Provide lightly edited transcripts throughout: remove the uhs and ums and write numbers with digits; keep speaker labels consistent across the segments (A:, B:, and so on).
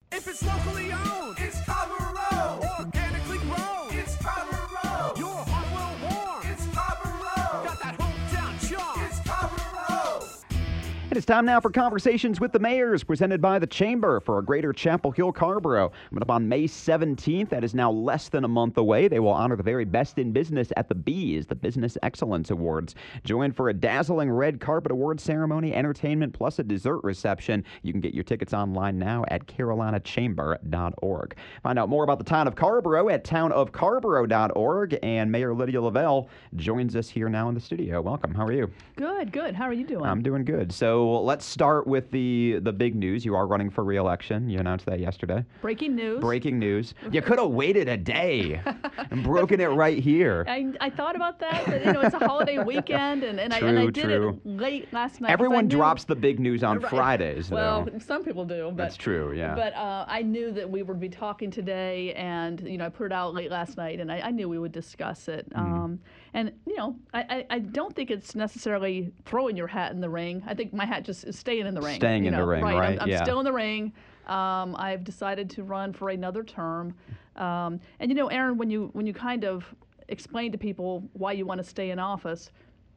A: If it's locally owned, it's Carver. Organically grown, it's Carver. Your heart will warm, it's Carver. Got that hometown charm, it's Carver.
B: It is time now for Conversations with the Mayors, presented by the Chamber for a Greater Chapel Hill Carrboro. Coming up on May 17th, that is now less than a month away. They will honor the very best in business at the B's, the Business Excellence Awards. Join for a dazzling red carpet award ceremony, entertainment, plus a dessert reception. You can get your tickets online now at carolinachamber.org. Find out more about the town of Carrboro at townofcarrboro.org. And Mayor Lydia Lavelle joins us here now in the studio. Welcome. How are you?
C: Good. How are you doing?
B: I'm doing good. So let's start with the big news. You are running for re-election. You announced that yesterday.
C: Breaking news.
B: You could have waited a day and broken it right here.
C: I thought about that, but it's a holiday weekend, and I did it late last night.
B: Everyone drops the big news on Fridays, though.
C: Well, some people do. But,
B: that's true, yeah.
C: But I knew that we would be talking today, and I put it out late last night, and I knew we would discuss it. And I don't think it's necessarily throwing your hat in the ring. I think my hat just is staying in the ring.
B: Staying in the ring, right?
C: I'm still in the ring. I've decided to run for another term. And Aaron, when you kind of explain to people why you want to stay in office,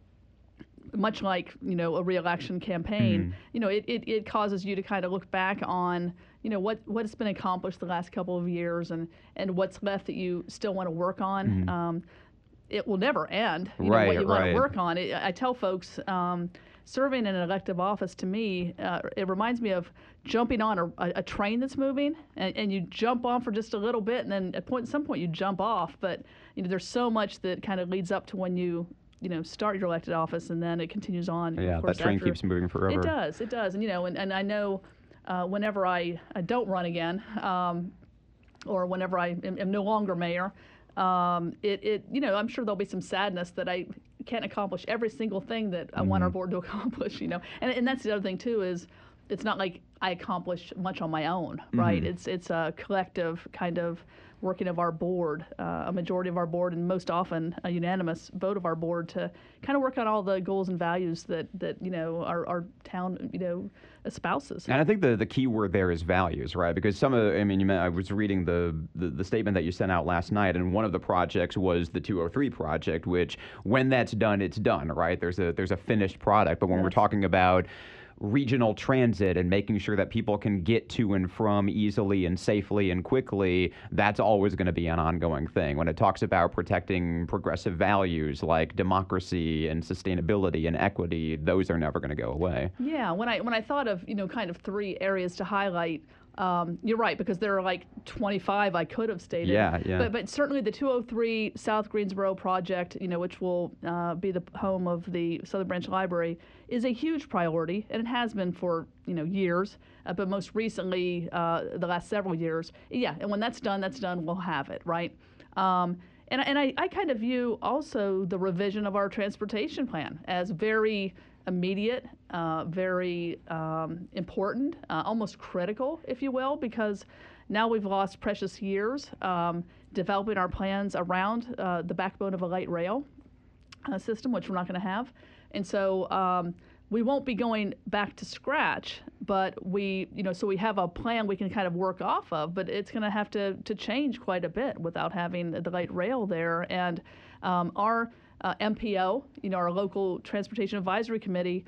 C: much like a re-election campaign, it causes you to kind of look back on what's been accomplished the last couple of years and what's left that you still want to work on. It will never end. What you want to work on. I tell folks, serving in an elective office, to me, it reminds me of jumping on a train that's moving, and you jump on for just a little bit, and then at some point you jump off. But there's so much that kind of leads up to when you start your elected office, and then it continues on.
B: Yeah, that train keeps moving forever.
C: It does, and I know whenever I don't run again, or whenever I am no longer mayor. I'm sure there'll be some sadness that I can't accomplish every single thing that I want our board to accomplish, And that's the other thing, too, is it's not like I accomplish much on my own, right? It's a collective kind of working of our board, a majority of our board, and most often a unanimous vote of our board to kind of work on all the goals and values that our town, espouses.
B: And I think the key word there is values, right? Because I was reading the statement that you sent out last night, and one of the projects was the 203 project, which when that's done, it's done, right? There's a finished product. But when we're talking about regional transit and making sure that people can get to and from easily and safely and quickly, that's always going to be an ongoing thing. When it talks about protecting progressive values like democracy and sustainability and equity, those are never going to go away.
C: Yeah, when I thought of kind of three areas to highlight, you're right, because there are like 25 I could have stated.
B: Yeah.
C: But certainly the 203 South Greensboro project, which will be the home of the Southern Branch Library, is a huge priority, and it has been for years. But most recently, the last several years, and when that's done, we'll have it, right? And I kind of view also the revision of our transportation plan as very immediate, very important, almost critical, if you will, because now we've lost precious years developing our plans around the backbone of a light rail system, which we're not going to have. And so we won't be going back to scratch, but so we have a plan we can kind of work off of, but it's going to have to change quite a bit without having the light rail there. And our MPO, our local Transportation Advisory Committee,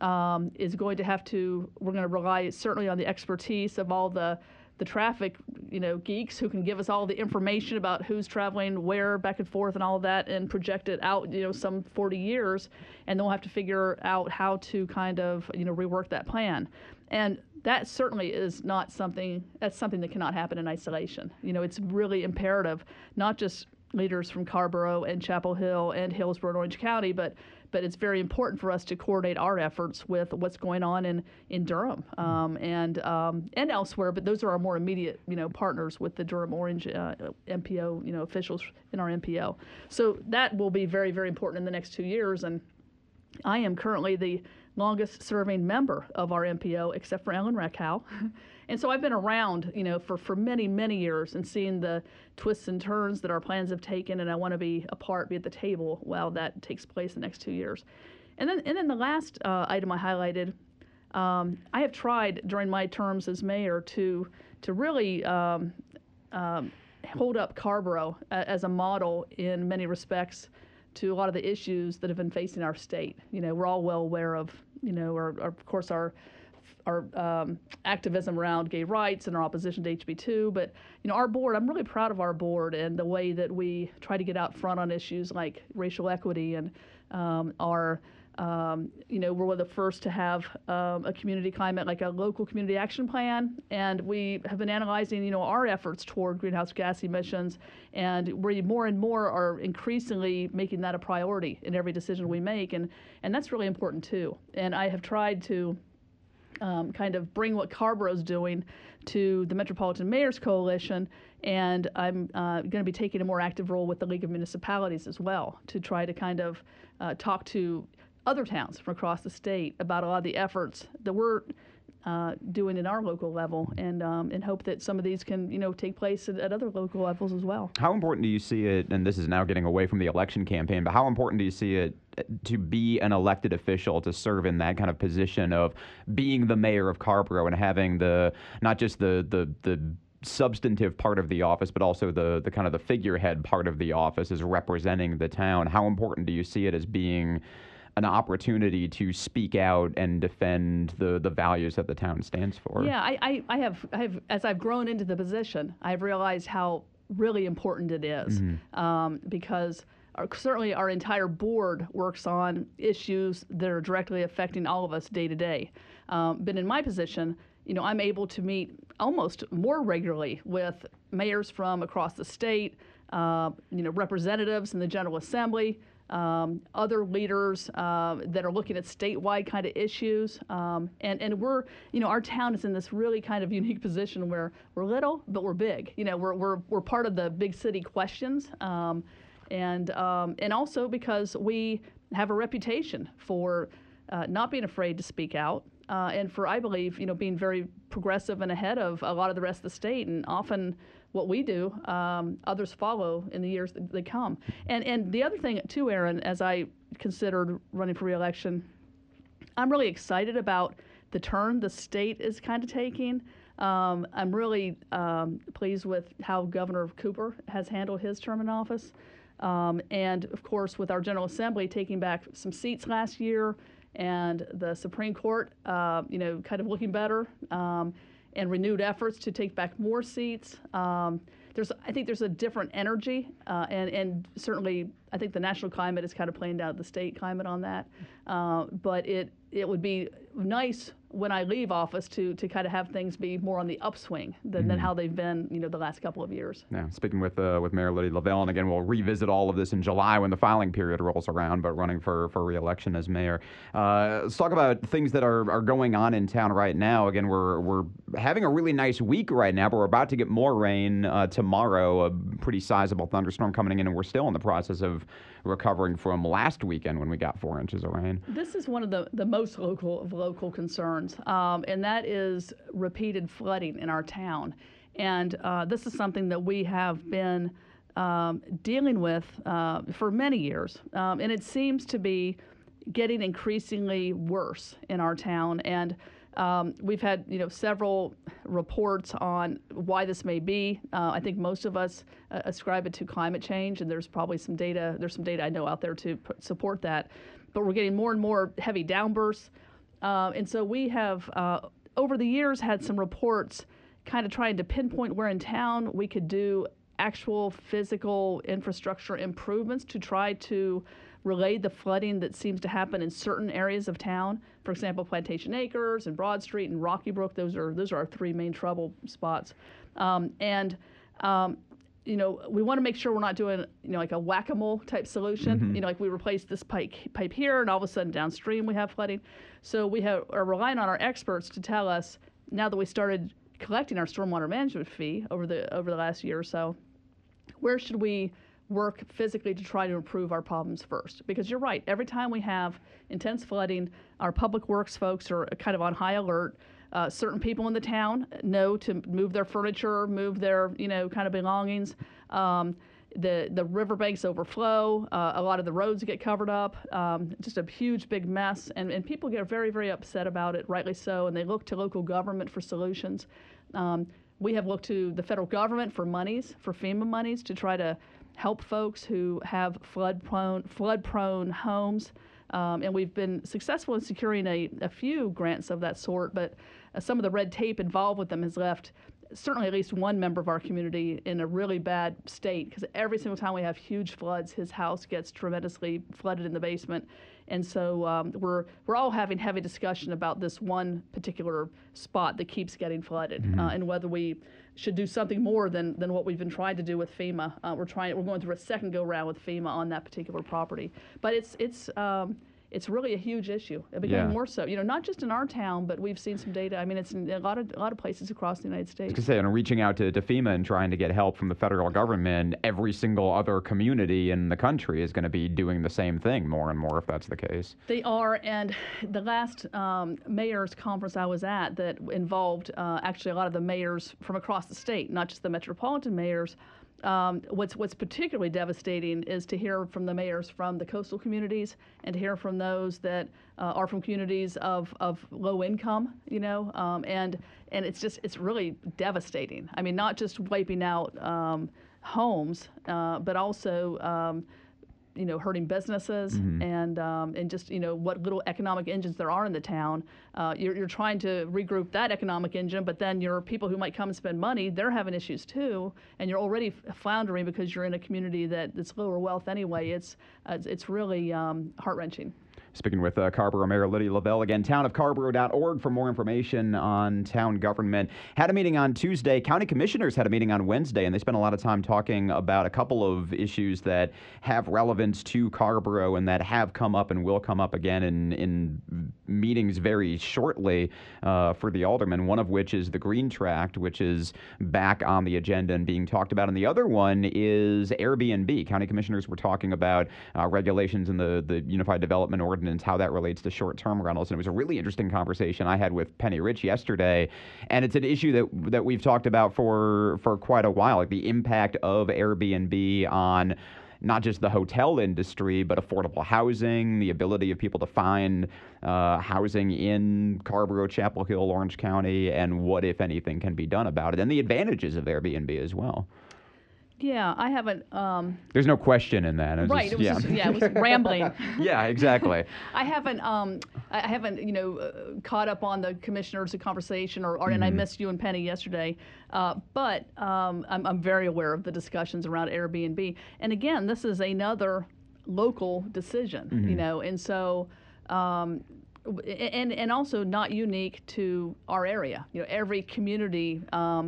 C: is going to we're going to rely certainly on the expertise of all the traffic, geeks who can give us all the information about who's traveling where, back and forth, and all of that, and project it out, some 40 years, and then we'll have to figure out how to kind of, rework that plan. And that certainly is not something that cannot happen in isolation. It's really imperative, not just leaders from Carrboro and Chapel Hill and Hillsborough and Orange County, but it's very important for us to coordinate our efforts with what's going on in Durham and elsewhere. But those are our more immediate, partners with the Durham Orange MPO, officials in our MPO. So that will be very, very important in the next 2 years. And I am currently the longest serving member of our MPO, except for Ellen Rakow. And so I've been around, for many, many years and seeing the twists and turns that our plans have taken, and I want to be at the table while that takes place the next 2 years. And then the last item I highlighted, I have tried during my terms as mayor to to really hold up Carrboro as a model in many respects to a lot of the issues that have been facing our state. We're all well aware of, of course, our activism around gay rights and our opposition to HB2. But, our board, I'm really proud of our board and the way that we try to get out front on issues like racial equity and we're one of the first to have a community climate, like a local community action plan, and we have been analyzing, our efforts toward greenhouse gas emissions, and we more and more are increasingly making that a priority in every decision we make, and that's really important too. And I have tried to kind of bring what Carrboro's doing to the Metropolitan Mayors Coalition, and I'm going to be taking a more active role with the League of Municipalities as well to try to kind of talk to other towns from across the state about a lot of the efforts that we're doing in our local level, and hope that some of these can, take place at other local levels as well.
B: How important do you see it, and this is now getting away from the election campaign, but how important do you see it to be an elected official, to serve in that kind of position of being the mayor of Carrboro and having not just the substantive part of the office, but also the kind of the figurehead part of the office is representing the town? How important do you see it as being an opportunity to speak out and defend the values that the town stands for?
C: Yeah, I have, as I've grown into the position, I've realized how really important it is, because certainly our entire board works on issues that are directly affecting all of us day to day. But in my position, I'm able to meet almost more regularly with mayors from across the state, representatives in the General Assembly, other leaders that are looking at statewide kind of issues, and we're, our town is in this really kind of unique position where we're little but we're big. We're part of the big city questions, and also because we have a reputation for not being afraid to speak out, and for, I believe, being very progressive and ahead of a lot of the rest of the state, and often what we do, others follow in the years that come. And the other thing too, Aaron, as I considered running for re-election, I'm really excited about the turn the state is kind of taking. I'm really pleased with how Governor Cooper has handled his term in office. And of course, with our General Assembly taking back some seats last year, and the Supreme Court, kind of looking better, and renewed efforts to take back more seats. I think there's a different energy, and certainly I think the national climate is kind of playing down the state climate on that. But it would be nice when I leave office to kind of have things be more on the upswing than how they've been, the last couple of years.
B: Yeah, speaking with Mayor Lydia Lavelle, and again, we'll revisit all of this in July when the filing period rolls around, but running for re-election as mayor. Let's talk about things that are going on in town right now. Again, we're having a really nice week right now, but we're about to get more rain tomorrow, a pretty sizable thunderstorm coming in, and we're still in the process of recovering from last weekend when we got 4 inches of rain.
C: This is one of the most local concerns, and that is repeated flooding in our town. And this is something that we have been dealing with for many years, and it seems to be getting increasingly worse in our town. And we've had several reports on why this may be. I think most of us ascribe it to climate change, and there's probably some data. There's some data I know out there to support that. But we're getting more and more heavy downbursts, and so we have over the years had some reports kind of trying to pinpoint where in town we could do actual physical infrastructure improvements to try to relay the flooding that seems to happen in certain areas of town. For example, Plantation Acres and Broad Street and Rocky Brook, those are our three main trouble spots. We want to make sure we're not doing, like a whack-a-mole type solution. Like we replace this pipe here, and all of a sudden downstream we have flooding. So we are relying on our experts to tell us, now that we started collecting our stormwater management fee over the last year or so, where should we work physically to try to improve our problems first? Because you're right, every time we have intense flooding, our public works folks are kind of on high alert. Certain people in the town know to move their furniture, move their kind of belongings. The riverbanks overflow. A lot of the roads get covered up. Just a huge big mess, and people get very, very upset about it, rightly so, and they look to local government for solutions. we have looked to the federal government for monies, for FEMA monies, to try to help folks who have flood-prone homes. And we've been successful in securing a few grants of that sort, but some of the red tape involved with them has left certainly at least one member of our community in a really bad state, because every single time we have huge floods, his house gets tremendously flooded in the basement. And so we're all having heavy discussion about this one particular spot that keeps getting flooded, and whether we should do something more than what we've been trying to do with FEMA. We're going through a second go round with FEMA on that particular property, but it's really a huge issue. It becoming more so, not just in our town, but we've seen some data. I mean, it's in a lot of places across the United States.
B: I was going to say, and reaching out to FEMA and trying to get help from the federal government, every single other community in the country is going to be doing the same thing more and more if that's the case. They
C: are, and the last mayor's conference I was at that involved actually a lot of the mayors from across the state, not just the metropolitan mayors. What's particularly devastating is to hear from the mayors from the coastal communities and to hear from those that are from communities of low income, and it's really devastating. I mean, not just wiping out homes, but also hurting businesses and just what little economic engines there are in the town. You're trying to regroup that economic engine, but then your people who might come and spend money, they're having issues too, and you're already floundering because you're in a community that's lower wealth anyway. It's really heart-wrenching.
B: Speaking with Carrboro Mayor Lydia Lavelle. Again, townofcarrboro.org for more information on town government. Had a meeting on Tuesday. County commissioners had a meeting on Wednesday, and they spent a lot of time talking about a couple of issues that have relevance to Carrboro and that have come up and will come up again in meetings very shortly for the aldermen, one of which is the Green Tract, which is back on the agenda and being talked about. And the other one is Airbnb. County commissioners were talking about regulations in the Unified Development Ordinance, how that relates to short-term rentals. And it was a really interesting conversation I had with Penny Rich yesterday. And it's an issue that we've talked about for quite a while, like the impact of Airbnb on not just the hotel industry, but affordable housing, the ability of people to find housing in Carrboro, Chapel Hill, Orange County, and what, if anything, can be done about it, and the advantages of Airbnb as well.
C: Yeah, I haven't.
B: There's no question in that.
C: Right. It was rambling.
B: Yeah, exactly.
C: I haven't caught up on the commissioners' conversation, and I missed you and Penny yesterday. But I'm very aware of the discussions around Airbnb. And again, this is another local decision, and so. And also not unique to our area. Every community,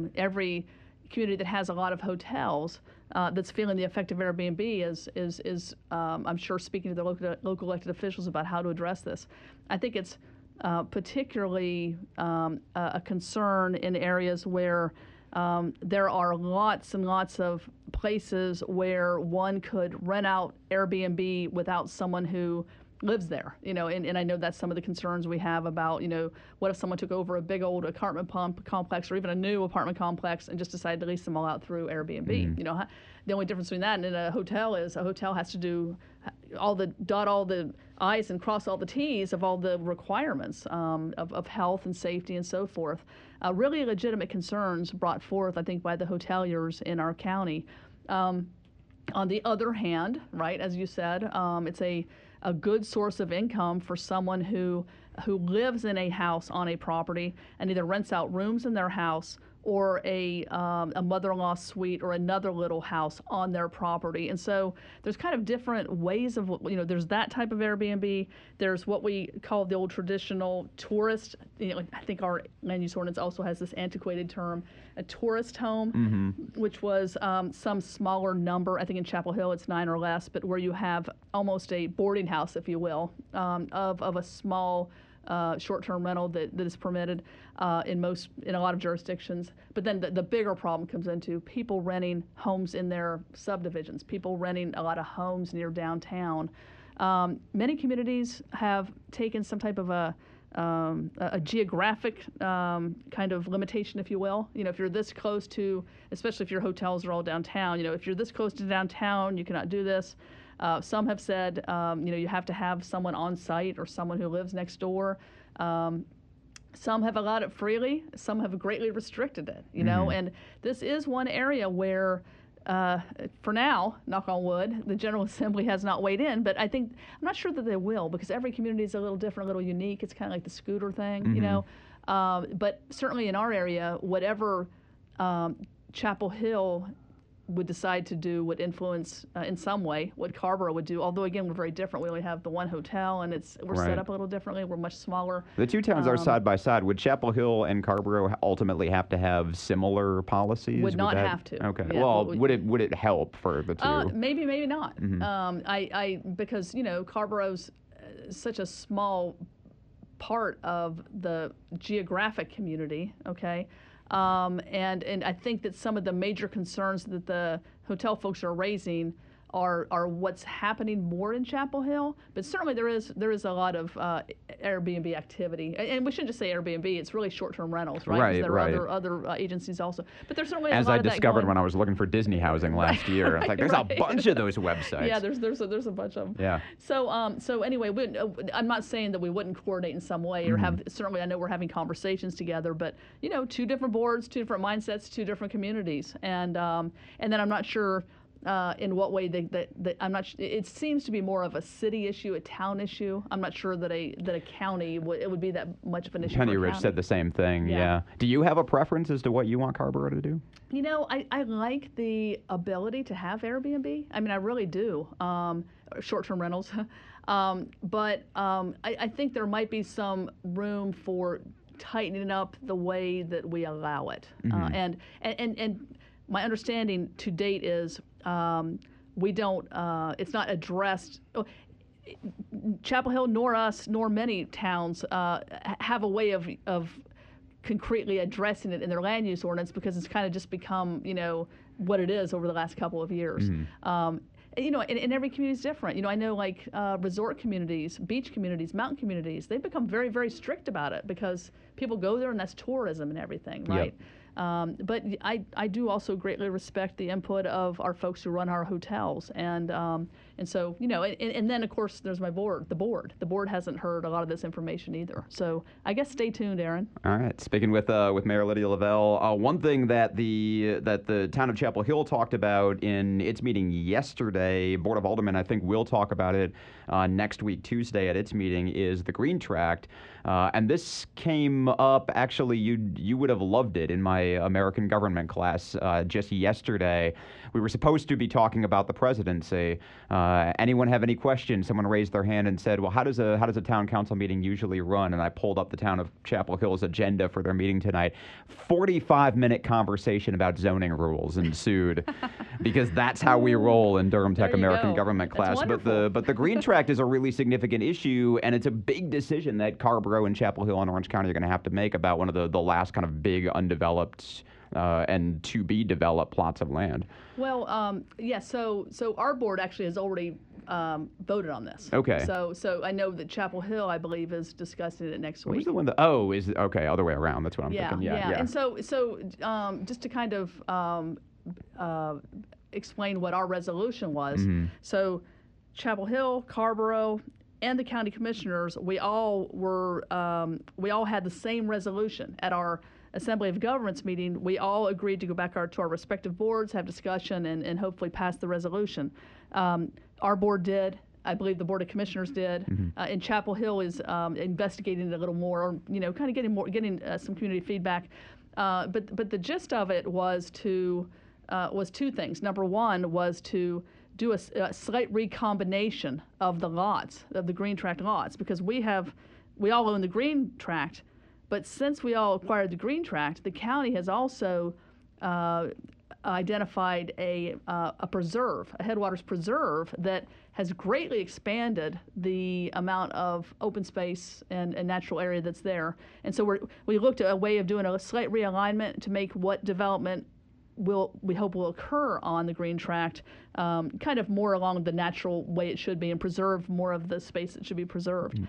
C: that has a lot of hotels that's feeling the effect of Airbnb is I'm sure speaking to the local elected officials about how to address this. I think it's particularly a concern in areas where there are lots and lots of places where one could rent out Airbnb without someone who lives there, and I know that's some of the concerns we have about, what if someone took over a big old apartment complex or even a new apartment complex and just decided to lease them all out through Airbnb. The only difference between that and in a hotel is a hotel has to dot all the I's and cross all the T's of all the requirements of health and safety and so forth. Really legitimate concerns brought forth, I think, by the hoteliers in our county. On the other hand, right, as you said, it's a good source of income for someone who lives in a house on a property and either rents out rooms in their house or a mother-in-law suite or another little house on their property. And so there's kind of different ways of, there's that type of Airbnb. There's what we call the old traditional tourist, I think our land use ordinance also has this antiquated term, a tourist home, which was some smaller number. I think in Chapel Hill it's 9 or less, but where you have almost a boarding house, if you will, of a small short-term rental that is permitted in a lot of jurisdictions. But then the bigger problem comes into people renting homes in their subdivisions, people renting a lot of homes near downtown. Many communities have taken some type of a geographic kind of limitation, if you will. If you're this close to, especially if your hotels are all downtown, if you're this close to downtown, you cannot do this. Some have said, you have to have someone on site or someone who lives next door. Some have allowed it freely, some have greatly restricted it, you know, and this is one area where, for now, knock on wood, the General Assembly has not weighed in, but I'm not sure that they will, because every community is a little different, a little unique. It's kind of like the scooter thing, you know. But certainly in our area, whatever Chapel Hill would decide to do would influence in some way what Carrboro would do. Although again, we're very different. We only have the one hotel, and we're
B: Right.
C: set up a little differently. We're much smaller.
B: The two towns are side by side. Would Chapel Hill and Carrboro ultimately have to have similar policies?
C: Would not
B: that-
C: have to.
B: Okay.
C: Yeah,
B: well,
C: we-
B: would it help for the two?
C: Maybe, maybe not. Because you know, Carrboro's such a small part of the geographic community. Okay. And I think that some of the major concerns that the hotel folks are raising are what's happening more in Chapel Hill, but certainly there is a lot of Airbnb activity, and we shouldn't just say Airbnb. It's really short-term rentals, right? 'Cause
B: Right,
C: there
B: right.
C: are other agencies also, but there's certainly a
B: As
C: lot
B: I
C: of that
B: discovered
C: going.
B: when I was looking for Disney housing last year. It's like, there's a
C: right.
B: bunch of those websites.
C: Yeah, there's a bunch of them.
B: Yeah.
C: So anyway, I'm not saying that we wouldn't coordinate in some way or have. Certainly, I know we're having conversations together, but you know, two different boards, two different mindsets, two different communities, and then I'm not sure. In what way I'm not. It seems to be more of a city issue, a town issue. I'm not sure that a county it would be that much of an issue.
B: Penny
C: for a
B: Ridge
C: county.
B: said the same thing.
C: Yeah.
B: Yeah. Do you have a preference as to what you want Carrboro to do?
C: You know, I like the ability to have Airbnb. I mean, I really do. Short-term rentals, but I think there might be some room for tightening up the way that we allow it. And my understanding to date is we don't. It's not addressed. Chapel Hill, nor us, nor many towns have a way of concretely addressing it in their land use ordinance, because it's kind of just become, you know, what it is over the last couple of years. You know, and every community is different. You know, I know like resort communities, beach communities, mountain communities, they've become very, very strict about it because people go there and that's tourism and everything, right? But I do also greatly respect the input of our folks who run our hotels, and so, you know, and then of course there's my board. The board hasn't heard a lot of this information either. So I guess stay tuned, Aaron.
B: All right. Speaking with Mayor Lydia Lavelle, one thing that the town of Chapel Hill talked about in its meeting yesterday, Board of Aldermen, I think, will talk about it next week, Tuesday, at its meeting, is the Green Tract. And this came up, actually, you would have loved it in my American government class just yesterday. We were supposed to be talking about the presidency. Anyone have any questions? Someone raised their hand and said, well, how does a town council meeting usually run? And I pulled up the town of Chapel Hill's agenda for their meeting tonight. 45-minute conversation about zoning rules ensued, because that's how we roll in Durham Tech
C: There you
B: American
C: go.
B: government
C: That's
B: class.
C: wonderful.
B: But the Green Tract is a really significant issue, and it's a big decision that Carrboro and Chapel Hill and Orange County are going to have to make about one of the last kind of big undeveloped and to be developed plots of land.
C: Well, yeah. So our board actually has already voted on this.
B: Okay.
C: So I know that Chapel Hill, I believe, is discussing it next
B: What was
C: week.
B: the one that? Is okay, other way around. That's what I'm
C: Yeah,
B: thinking. Yeah.
C: And so just to kind of explain what our resolution was. So Chapel Hill, Carrboro, and the county commissioners, we all had the same resolution at our Assembly of Governments meeting. We all agreed to go back to our respective boards, have discussion, and hopefully pass the resolution. Our board did. I believe the Board of Commissioners did. And Chapel Hill is investigating it a little more, or, you know, kind of getting some community feedback. But the gist of it was two things. Number one was to do a slight recombination of the lots, of the Green Tract lots, because we all own the Green Tract, but since we all acquired the Green Tract, the county has also identified a preserve, a headwaters preserve, that has greatly expanded the amount of open space and natural area that's there. And so we looked at a way of doing a slight realignment to make what development we hope will occur on the Green Tract kind of more along the natural way it should be, and preserve more of the space that should be preserved.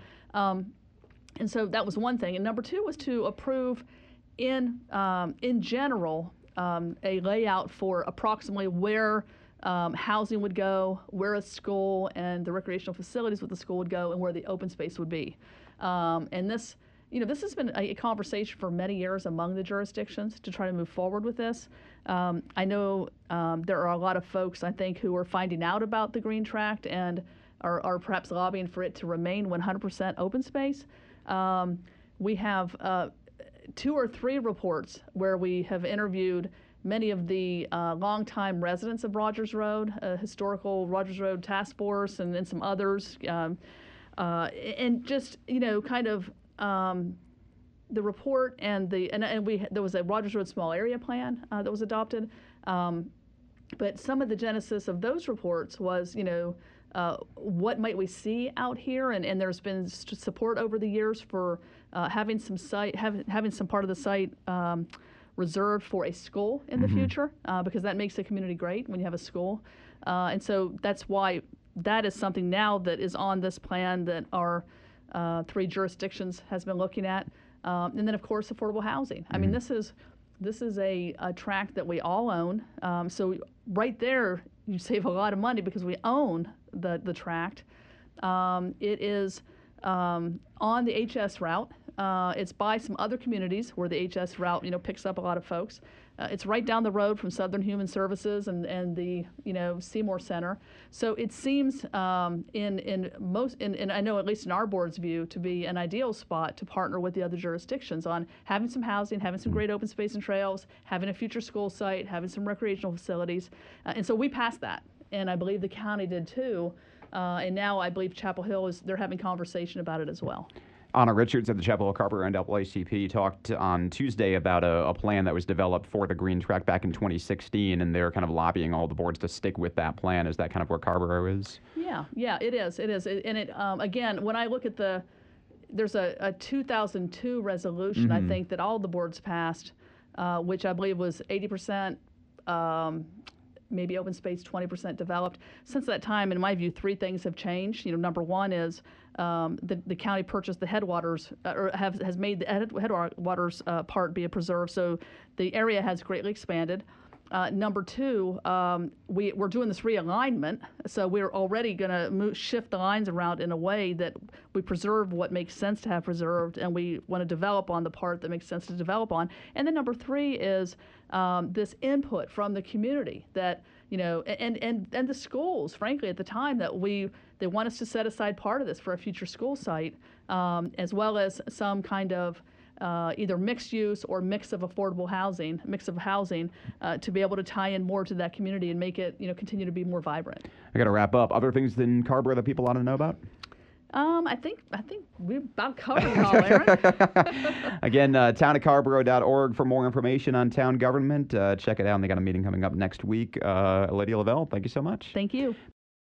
C: And so that was one thing. And number two was to approve in general a layout for approximately where housing would go, where a school and the recreational facilities with the school would go, and where the open space would be. And this, this has been a conversation for many years among the jurisdictions to try to move forward with this. I know there are a lot of folks, I think, who are finding out about the Green Tract and are perhaps lobbying for it to remain 100% open space. We have 2 or 3 reports where we have interviewed many of the longtime residents of Rogers Road, historical Rogers Road Task Force, and then some others, and just kind of the report and there was a Rogers Road Small Area Plan that was adopted, but some of the genesis of those reports was what might we see out here, and there's been support over the years for having some part of the site reserved for a school in the future, because that makes the community great when you have a school. And so that's why that is something now that is on this plan that our 3 jurisdictions has been looking at. And then, of course, affordable housing. I mean, this is a tract that we all own. So right there, you save a lot of money because we own the tract. It is on the HS route. It's by some other communities where the HS route, picks up a lot of folks. It's right down the road from Southern Human Services and the, Seymour Center. So it seems and I know at least in our board's view, to be an ideal spot to partner with the other jurisdictions on having some housing, having some great open space and trails, having a future school site, having some recreational facilities. And so we passed that, and I believe the county did too. And now I believe Chapel Hill they're having conversation about it as well.
B: Anna Richards at the Chapel Hill Carpenter NAACP talked on Tuesday about a plan that was developed for the Green Tract back in 2016, and they're kind of lobbying all the boards to stick with that plan. Is that kind of where Carrboro is? Yeah, it is. And it again, when I look at there's a 2002 resolution, I think, that all the boards passed, which I believe was 80%. Maybe open space, 20% developed. Since that time, in my view, 3 things have changed. Number one is the county purchased the headwaters, or has made the headwaters part be a preserve, so the area has greatly expanded. Number 2, we're doing this realignment, so we're already going to shift the lines around in a way that we preserve what makes sense to have preserved, and we want to develop on the part that makes sense to develop on. And then number 3 is this input from the community that, and the schools, frankly, at the time that they want us to set aside part of this for a future school site, as well as some kind of either mixed use or mix of housing, to be able to tie in more to that community and make it, continue to be more vibrant. I got to wrap up. Other things in Carrboro that people ought to know about?
C: I think we've about covered it all, Aaron.
B: Again, townofcarrboro.org for more information on town government. Check it out. And they got a meeting coming up next week. Lydia Lavelle, thank you so much.
C: Thank you.